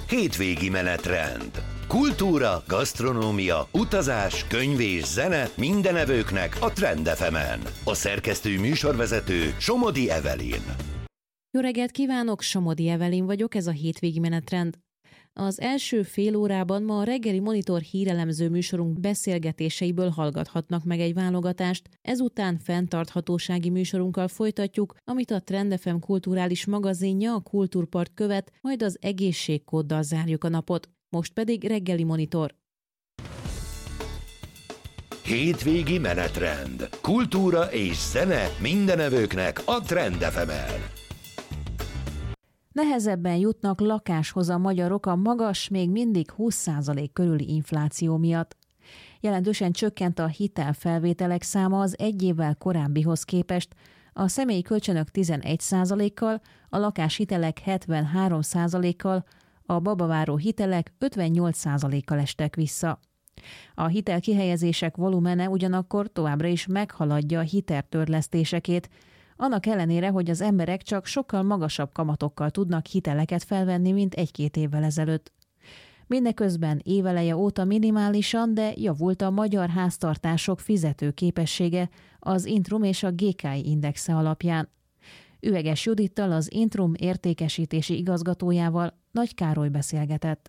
Hétvégi menetrend. Kultúra, gasztronómia, utazás, könyv és zene minden evőknek a Trend FM-en. A szerkesztő műsorvezető Somodi Evelyn. Jó reggelt kívánok, Somodi Evelyn vagyok, ez a Hétvégi menetrend. Az első fél órában ma a reggeli Monitor hírelemző műsorunk beszélgetéseiből hallgathatnak meg egy válogatást, ezután fenntarthatósági műsorunkkal folytatjuk, amit a Trend FM kulturális magazinja, a Kultúrpart követ, majd az egészségkóddal zárjuk a napot. Most pedig reggeli Monitor. Hétvégi menetrend. Kultúra és zene minden evőknek a Trend FM-en. Nehezebben jutnak lakáshoz a magyarok a magas, még mindig 20% körüli infláció miatt. Jelentősen csökkent a hitelfelvételek száma az egy évvel korábbihoz képest, a személyi kölcsönök 11%-kal, a lakáshitelek 73%-kal, a babaváró hitelek 58%-kal estek vissza. A hitelkihelyezések volumene ugyanakkor továbbra is meghaladja a hiteltörlesztésekét, annak ellenére, hogy az emberek csak sokkal magasabb kamatokkal tudnak hiteleket felvenni, mint egy-két évvel ezelőtt. Mindeközben éveleje óta minimálisan, de javult a magyar háztartások fizetőképessége az Intrum és a GKI indexe alapján. Üveges Judittal, az Intrum értékesítési igazgatójával Nagy Károly beszélgetett.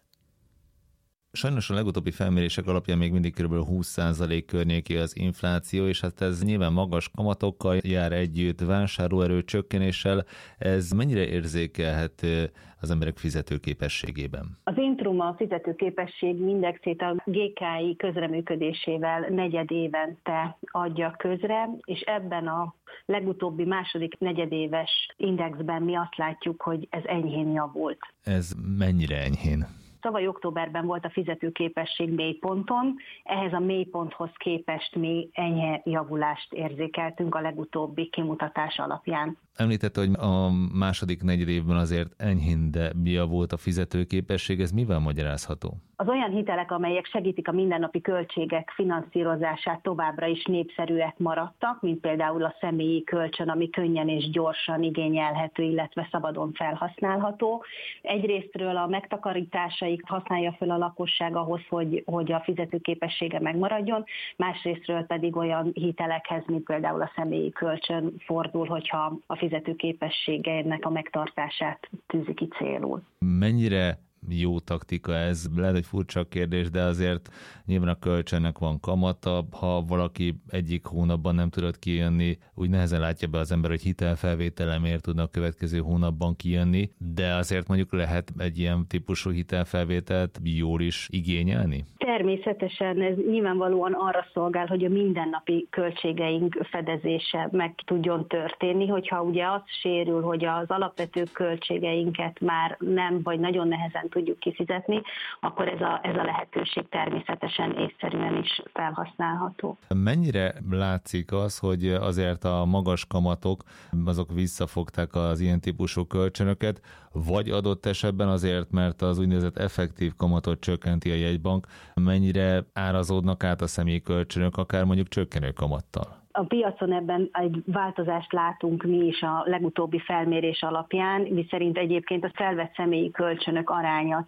Sajnos a legutóbbi felmérések alapján még mindig kb. 20% környéki az infláció, és hát ez nyilván magas kamatokkal jár együtt, vásárlóerő csökkenéssel. Ez mennyire érzékelhető az emberek fizetőképességében? Az Intrum a fizetőképesség indexét a GKI közreműködésével negyedévente adja közre, és ebben a legutóbbi második negyedéves indexben mi azt látjuk, hogy ez enyhén javult. Ez mennyire enyhén? Tavaly októberben volt a fizetőképesség mélyponton, ehhez a mélyponthoz képest mi enyhe javulást érzékeltünk a legutóbbi kimutatás alapján. Említette, hogy a második negyedévben azért enyhén, de javult a fizetőképesség, ez mivel magyarázható? Az olyan hitelek, amelyek segítik a mindennapi költségek finanszírozását, továbbra is népszerűek maradtak, mint például a személyi kölcsön, ami könnyen és gyorsan igényelhető, illetve szabadon felhasználható. Egyrésztről a megtakarításaik használja fel a lakosság ahhoz, hogy a fizetőképessége megmaradjon, másrésztről pedig olyan hitelekhez, mint például a személyi kölcsön fordul, hogyha a fizetőképességének a megtartását tűzi ki célul. Mennyire jó taktika ez? Lehet, hogy furcsa kérdés, de azért nyilván a kölcsönnek van kamata. Ha valaki egyik hónapban nem tudott kijönni, úgy nehezen látja be az ember, hogy hitelfelvételemért tudnak a következő hónapban kijönni, de azért mondjuk lehet egy ilyen típusú hitelfelvételt jól is igényelni? Természetesen ez nyilvánvalóan arra szolgál, hogy a mindennapi költségeink fedezése meg tudjon történni, hogyha ugye az sérül, hogy az alapvető költségeinket már nem, vagy nagyon nehezen tudjuk kifizetni, akkor ez a lehetőség természetesen észszerűen is felhasználható. Mennyire látszik az, hogy azért a magas kamatok, azok visszafogták az ilyen típusú kölcsönöket, vagy adott esetben azért, mert az úgynevezett effektív kamatot csökkenti a jegybank, mennyire árazódnak át a személyi kölcsönök, akár mondjuk csökkenő kamattal? A piacon ebben egy változást látunk mi is a legutóbbi felmérés alapján, miszerint egyébként a felvett személyi kölcsönök aránya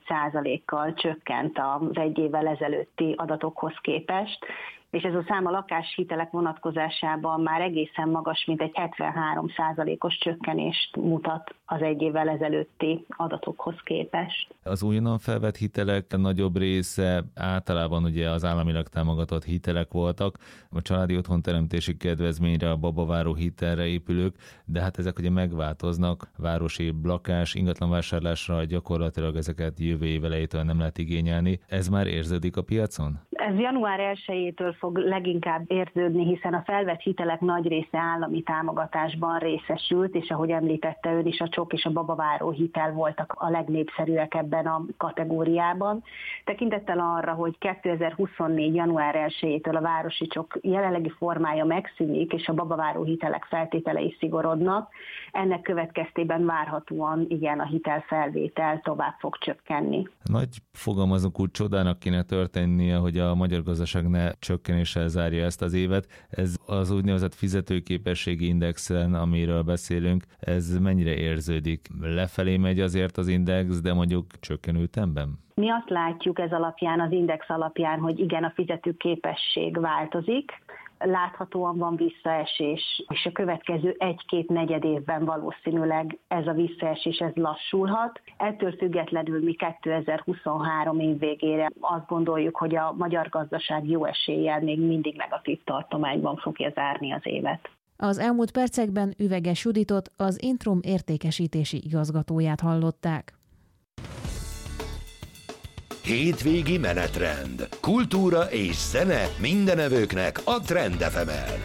11%-kal csökkent az egy évvel ezelőtti adatokhoz képest, és ez a szám a lakáshitelek vonatkozásában már egészen magas, mint egy 73%-os csökkenést mutat az egy évvel ezelőtti adatokhoz képest. Az újonnan felvett hitelek nagyobb része általában ugye az államilag támogatott hitelek voltak, a családi otthonteremtési kedvezményre, a babaváró hitelre épülők, de hát ezek ugye megváltoznak, városi lakás, ingatlanvásárlásra gyakorlatilag ezeket jövő év elejétől nem lehet igényelni. Ez már érződik a piacon? Ez január 1-től fog leginkább érződni, hiszen a felvett hitelek nagy része állami támogatásban részesült, és ahogy említette ön is, a csok és a babaváró hitel voltak a legnépszerűek ebben a kategóriában. Tekintettel arra, hogy 2024. január 1-től a városi csok jelenlegi formája megszűnik, és a babaváró hitelek feltételei szigorodnak, ennek következtében várhatóan igen, a hitelfelvétel tovább fog csökkenni. Nagy fogalmazunk úgy csodának kéne történnie, hogy a magyar gazdaság ne csökkenéssel zárja ezt az évet. Ez az úgynevezett fizetőképességi indexen, amiről beszélünk, ez mennyire érződik? Lefelé megy azért az index, de mondjuk csökkenő ütemben? Mi azt látjuk ez alapján, az index alapján, hogy igen, a fizetőképesség változik, láthatóan van visszaesés, és a következő 1-2 negyed évben valószínűleg ez a visszaesés ez lassulhat. Ettől függetlenül mi 2023 év végére azt gondoljuk, hogy a magyar gazdaság jó eséllyel még mindig negatív tartományban fogja zárni az évet. Az elmúlt percekben Üveges Juditot, az Intrum értékesítési igazgatóját hallották. Hétvégi menetrend. Kultúra és zene mindenevőknek a Trend FM-en.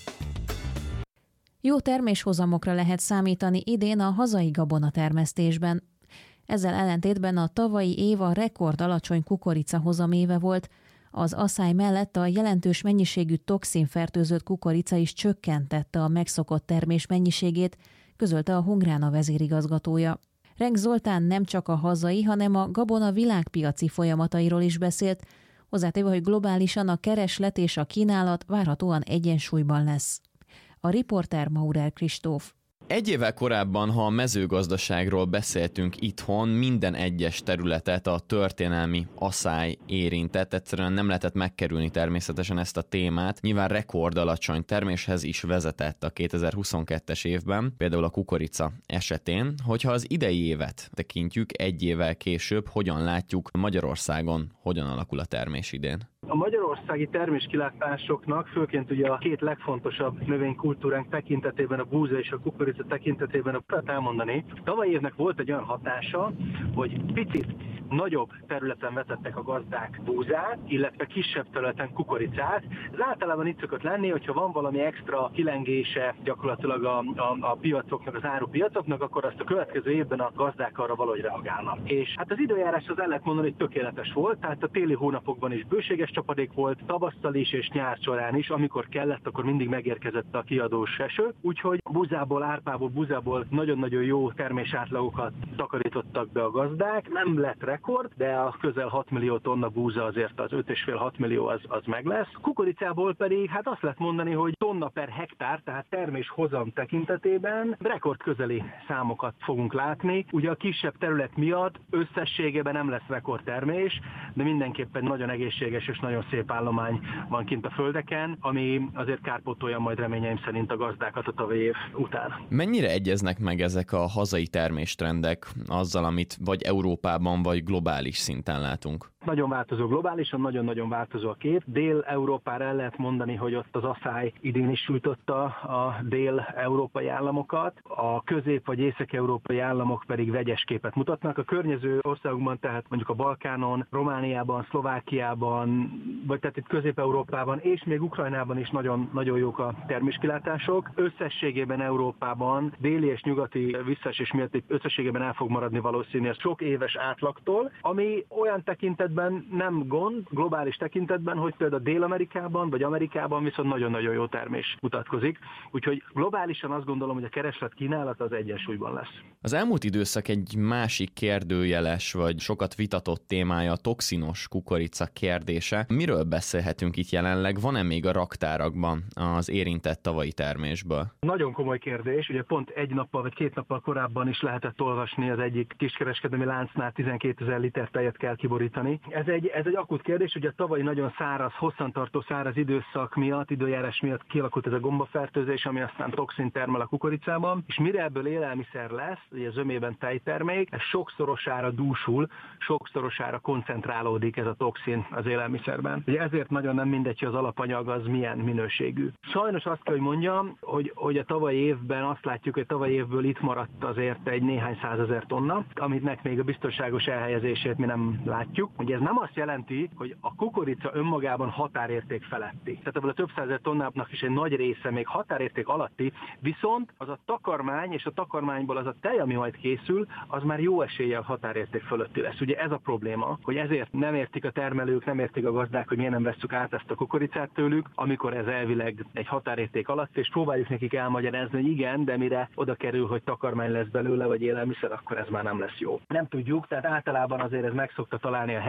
Jó terméshozamokra lehet számítani idén a hazai gabonatermesztésben. Ezzel ellentétben a tavalyi év a rekord alacsony kukorica hozaméve volt, az aszály mellett a jelentős mennyiségű toxinfertőzött kukorica is csökkentette a megszokott termés mennyiségét, közölte a Hungrána vezérigazgatója. Renk Zoltán nem csak a hazai, hanem a gabona világpiaci folyamatairól is beszélt, hozzátéve, hogy globálisan a kereslet és a kínálat várhatóan egyensúlyban lesz. A riporter Maurer Kristóf. Egy évvel korábban, ha a mezőgazdaságról beszéltünk itthon, minden egyes területet a történelmi aszály érintett, egyszerűen nem lehetett megkerülni természetesen ezt a témát. Nyilván rekord alacsony terméshez is vezetett a 2022-es évben, például a kukorica esetén. Hogyha az idei évet tekintjük, egy évvel később, hogyan látjuk Magyarországon, hogyan alakul a termés idén? A magyarországi terméskilátásoknak, főként ugye a két legfontosabb növénykultúránk tekintetében, a búza és a kukorica tekintetében elmondani. Tavaly évnek volt egy olyan hatása, hogy picit nagyobb területen vetettek a gazdák búzát, illetve kisebb területen kukoricát. Ez általában itt szokott lenni, hogyha van valami extra kilengése gyakorlatilag a piacoknak, az árupiacoknak, akkor azt a következő évben a gazdák arra valahogy reagálnak. És hát az időjárás az el lehet mondani, hogy tökéletes volt, tehát a téli hónapokban is bőséges csapadék volt, tavasszal is és nyár során is, amikor kellett, akkor mindig megérkezett a kiadós eső, úgyhogy búzából, árpából, búzából nagyon-nagyon jó termésátlagokat takarítottak be a gazdák. Nem lett rekord, de a közel 6 millió tonna búza azért az 5,5-6 millió az meg lesz. Kukoricából pedig hát azt lehet mondani, hogy tonna per hektár, tehát terméshozam tekintetében rekord közeli számokat fogunk látni. Ugye a kisebb terület miatt összességében nem lesz rekordtermés, de mindenképpen nagyon egészséges és nagyon szép állomány van kint a földeken, ami azért kárpótolja majd reményeim szerint a gazdákat a tavalyi év után. Mennyire egyeznek meg ezek a hazai terméstrendek azzal, amit vagy Európában, vagy globális szinten látunk? Nagyon változó globálisan, nagyon-nagyon változó a kép. Dél-Európára el lehet mondani, hogy ott az aszály idén is sújtotta a dél-európai államokat, a közép- vagy észak-európai államok pedig vegyes képet mutatnak. A környező országokban, tehát mondjuk a Balkánon, Romániában, Szlovákiában, vagy tehát itt Közép-Európában és még Ukrajnában is nagyon jók a terméskilátások. Összességében Európában déli és nyugati visszaesés miatt összességében el fog maradni valószínűleg sok éves átlagtól, ami olyan tekintetben nem gond, globális tekintetben, hogy például Dél-Amerikában vagy Amerikában viszont nagyon-nagyon jó termés mutatkozik. Úgyhogy globálisan azt gondolom, hogy a kereslet-kínálat az egyensúlyban lesz. Az elmúlt időszak egy másik kérdőjeles vagy sokat vitatott témája a toxinos kukorica kérdése. Miről beszélhetünk itt jelenleg? Van-e még a raktárakban az érintett tavalyi termésből? Nagyon komoly kérdés. Ugye pont egy nappal vagy 2 nappal korábban is lehetett olvasni az egyik kiskereskedelmi láncnál 12 000 liter tejet kell kiborítani. Ez egy akut kérdés, ugye a tavalyi nagyon száraz, hosszantartó száraz időszak miatt, időjárás miatt kialakult ez a gombafertőzés, ami aztán toxin termel a kukoricában, és mire ebből élelmiszer lesz, ugye zömében tejtermék, ez sokszorosára dúsul, sokszorosára koncentrálódik ez a toxin az élelmiszerben. Ugye ezért nagyon nem mindegy, hogy az alapanyag az milyen minőségű. Sajnos azt kell, hogy mondjam, hogy a tavalyi évben azt látjuk, hogy tavalyi évből itt maradt azért egy néhány 100 000 tonna, aminek még a biztonságos elhelyezését mi nem látjuk. Ugye ez nem azt jelenti, hogy a kukorica önmagában határérték feletti. Tehát ebből a több 100 000 tonnának is egy nagy része még határérték alatti, viszont az a takarmány és a takarmányból az a tej, ami majd készül, az már jó eséllyel határérték fölötti lesz. Ugye ez a probléma, hogy ezért nem értik a termelők, nem értik a gazdák, hogy miért nem vesszük át ezt a kukoricát tőlük, amikor ez elvileg egy határérték alatt, és próbáljuk nekik elmagyarázni, hogy igen, de mire oda kerül, hogy takarmány lesz belőle, vagy élelmiszer, akkor ez már nem lesz jó. Nem tudjuk, tehát általában azért ez meg szokta találni a helyét,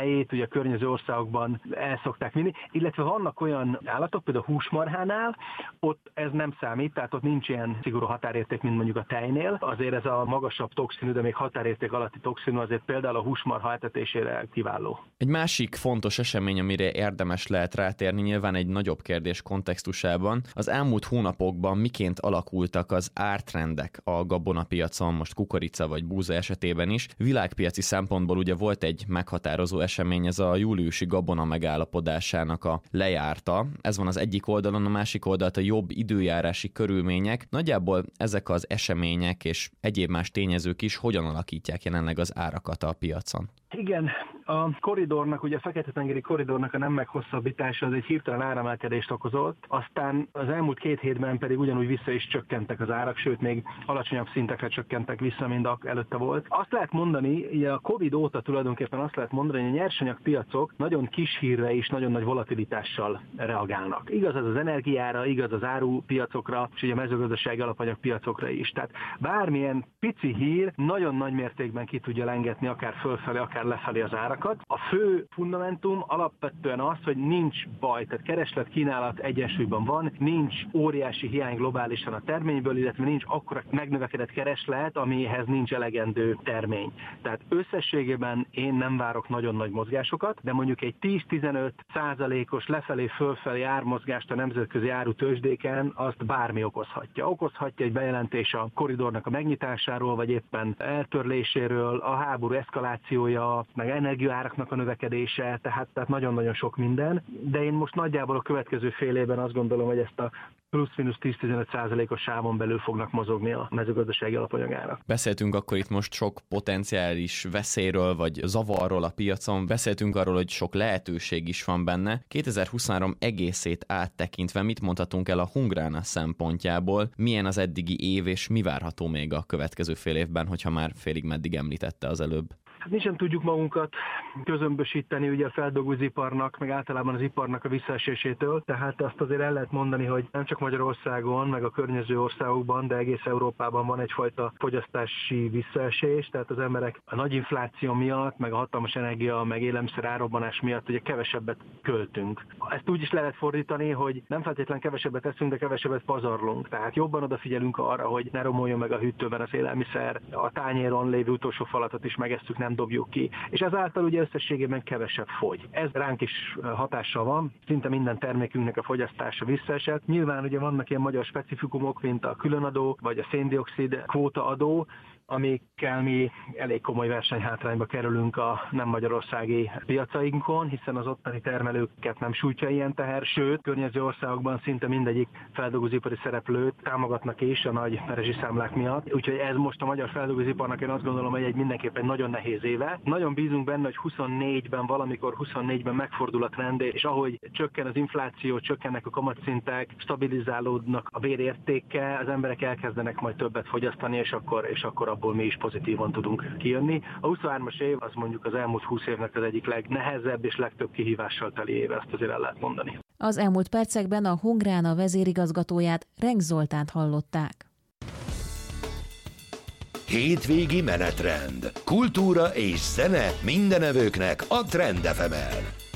tejét ugye a környező országokban el szokták vinni, illetve vannak olyan állatok, például a húsmarhánál, ott ez nem számít, tehát ott nincs ilyen szigorú határérték, mint mondjuk a tejnél. Azért ez a magasabb toxinű, de még határérték alatti toxinű azért például a húsmarha etetésére kiváló. Egy másik fontos esemény, amire érdemes lehet rátérni, nyilván egy nagyobb kérdés kontextusában, az elmúlt hónapokban miként alakultak az ártrendek a gabonapiacon, most kukorica vagy búza esetében is. Világpiaci szempontból ugye volt egy meghatározó esemény, ez a júliusi gabona megállapodásának a lejárta. Ez van az egyik oldalon, a másik oldalt a jobb időjárási körülmények. Nagyjából ezek az események és egyéb más tényezők is hogyan alakítják jelenleg az árakat a piacon? Igen, a koridornak, ugye a Fekete-tengeri koridornak a nem meghosszabbítása az egy hirtelen áremelkedést okozott, aztán az elmúlt 2 hétben pedig ugyanúgy vissza is csökkentek az árak, sőt még alacsonyabb szintekre csökkentek vissza, mint előtte volt. Azt lehet mondani, ugye a Covid óta tulajdonképpen azt lehet mondani, hogy a nyersanyagpiacok nagyon kis hírre és nagyon nagy volatilitással reagálnak. Igaz ez az energiára, igaz az árupiacokra, és ugye a mezőgazdasági alapanyagpiacokra is. Tehát bármilyen pici hír nagyon nagy mértékben ki tudja lengetni akár fölfelé, akár lefelé az árakat. A fő fundamentum alapvetően az, hogy nincs baj, tehát kereslet-kínálat egyensúlyban van, nincs óriási hiány globálisan a terményből, illetve nincs akkora megnövekedett kereslet, amihez nincs elegendő termény. Tehát összességében én nem várok nagyon nagy mozgásokat, de mondjuk egy 10-15%-os lefelé-fölfelé ármozgást a nemzetközi árutőzsdéken azt bármi okozhatja. Okozhatja egy bejelentés a koridornak a megnyitásáról, vagy éppen eltörléséről, a háború eszkalációja, meg energiaáraknak a növekedése, tehát nagyon-nagyon sok minden. De én most nagyjából a következő fél évben azt gondolom, hogy ezt a plusz-minusz 10-15%-os sávon belül fognak mozogni a mezőgazdasági alapanyagárak. Beszéltünk akkor itt most sok potenciális veszélyről, vagy zavarról a piacon, beszéltünk arról, hogy sok lehetőség is van benne. 2023 egészét áttekintve mit mondhatunk el a Hungrana szempontjából, milyen az eddigi év, és mi várható még a következő fél évben, hogyha már félig meddig említette az előbb? Hát mi sem tudjuk magunkat közömbösíteni ugye a feldolgozóiparnak, meg általában az iparnak a visszaesésétől, tehát azt azért el lehet mondani, hogy nem csak Magyarországon, meg a környező országokban, de egész Európában van egyfajta fogyasztási visszaesés, tehát az emberek a nagy infláció miatt, meg a hatalmas energia, meg élelmiszer árrobbanás miatt ugye kevesebbet költünk. Ezt úgy is lehet fordítani, hogy nem feltétlenül kevesebbet eszünk, de kevesebbet pazarlunk. Tehát jobban odafigyelünk arra, hogy ne romoljon meg a hűtőben az élelmiszer, a tányéron lévő utolsó falatot is megesszük, nem dobjuk ki. És ezáltal ugye összességében kevesebb fogy. Ez ránk is hatással van, szinte minden termékünknek a fogyasztása visszaesett. Nyilván ugye vannak ilyen magyar specifikumok, mint a különadó, vagy a széndioxid kvótaadó, amikkel mi elég komoly versenyhátrányba kerülünk a nem magyarországi piacainkon, hiszen az ottani termelőket nem sújtja ilyen teher, sőt, környező országokban szinte mindegyik feldolgozóipari szereplőt támogatnak is a nagy rezsiszámlák miatt. Úgyhogy ez most a magyar feldolgozóiparnak én azt gondolom, hogy mindenképpen nagyon nehéz éve. Nagyon bízunk benne, hogy 24-ben, valamikor 24-ben megfordul a trend, és ahogy csökken az infláció, csökkennek a kamatszintek, stabilizálódnak a bérértéke, az emberek elkezdenek majd többet fogyasztani, és akkor abból mi is pozitívan tudunk kijönni. A 23-as év az mondjuk az elmúlt 20 évnek az egyik legnehezebb és legtöbb kihívással teli éve, ezt azért el lehet mondani. Az elmúlt percekben a Hungrana vezérigazgatóját, Renk Zoltánt hallották. Hétvégi menetrend. Kultúra és zene mindenevőknek a Trend FM-en.